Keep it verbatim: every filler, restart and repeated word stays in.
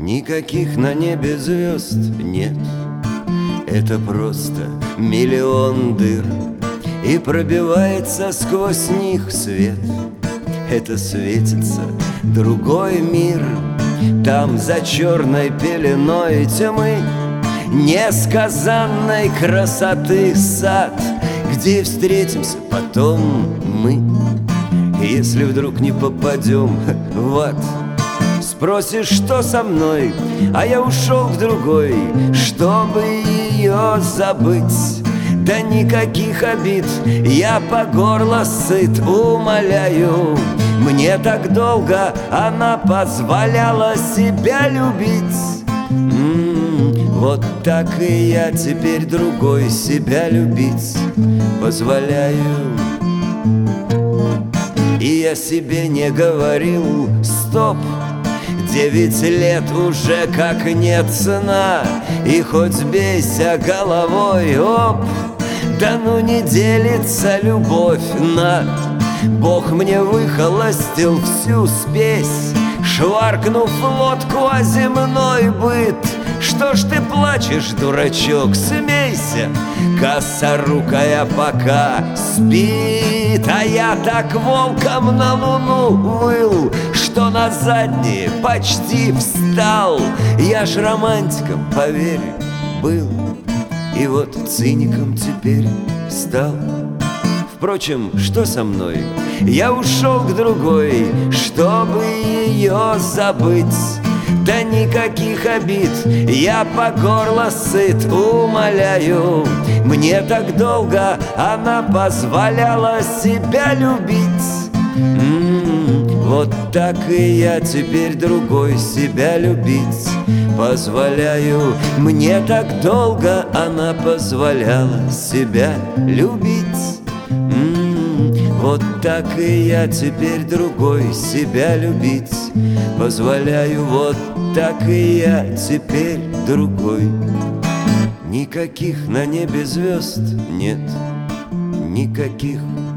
Никаких на небе звезд нет. Это просто миллион дыр, и пробивается сквозь них свет. Это светится другой мир. Там за черной пеленой тьмы несказанной красоты сад, где встретимся потом мы, если вдруг не попадем в ад. Спросишь, что со мной, а я ушел к другой, чтобы ее забыть. Да никаких обид, я по горло сыт, умоляю. Мне так долго она позволяла себя любить. М-м, вот так и я теперь другой себя любить позволяю. И я себе не говорил стоп. Девять лет уже как нет сна, и хоть бейся головой, оп, да ну не делится любовь на. Бог мне выхолостил всю спесь, шваркнув лодку о земной быт. Что ж ты плачешь, дурачок, смейся, косорукая пока спит. А я так волком на луну выл, что на задние почти встал. Я ж романтиком, поверь, был, и вот циником теперь стал. Впрочем, что со мной? Я ушел к другой, чтобы ее забыть. Да никаких обид, я по горло сыт, умоляю. Мне так долго она позволяла себя любить. М-м, вот так и я теперь другой себя любить позволяю. Мне так долго она позволяла себя любить. М-м, вот так и я теперь другой себя любить позволяю. Вот так и я теперь другой. Никаких на небе звезд нет, никаких